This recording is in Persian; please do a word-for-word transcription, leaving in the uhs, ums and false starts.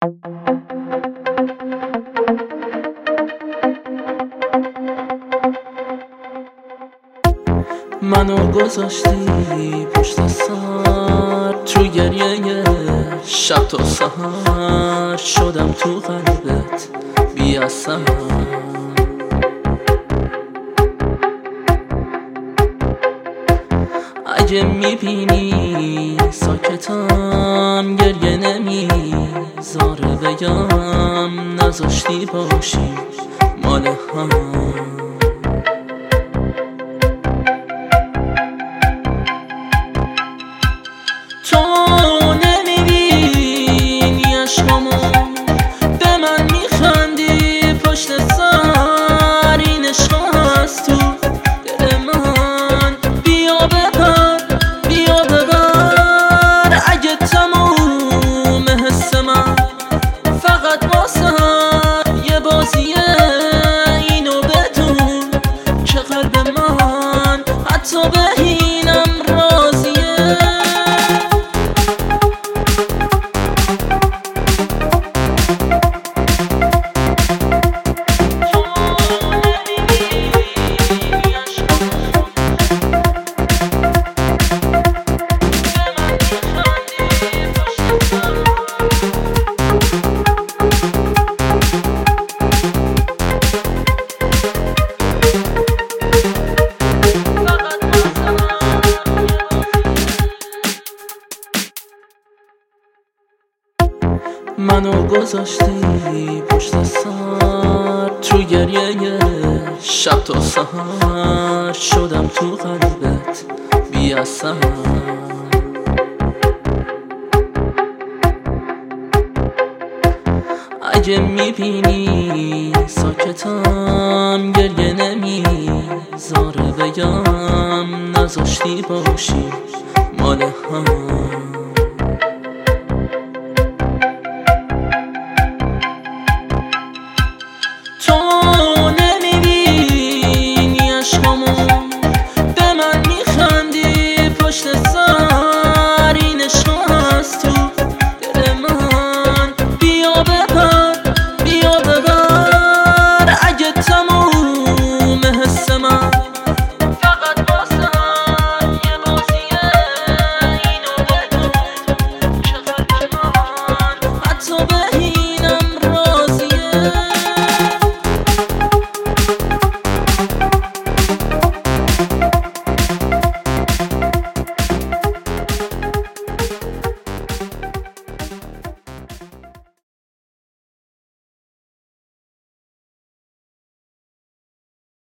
منو گذاشتی پشت سر تو گریه شب تا سحر، شدم تو قلبت بی اثر. اگه میبینی ساکتم گریه نمیذاره بگم، نذاشتی باشی مال هم. تو نمیبینی عشقامو، به من میخندی پشت سر، این عشق هست تو دل من. بیا ببر بیا ببر، اگه تموم حس من فقط واسه یه بازیه، اینو بدون که قلب من حتی به اینم راضیه. منو گذاشتی پشت سر تو گریه شب تا سحر، شدم تو قلبت بی اثر. اگه میبینی ساکتم گریه نمیذاره بگم، نذاشتی باشی مال هم. تو نمیبینی عشقامو، به من میخندی پشت سر، این عشق هست تو دل من. بیا ببر بیا ببر، اگه تموم حس من فقط واسه یه بازیه، اینو بدون که قلب من حتی به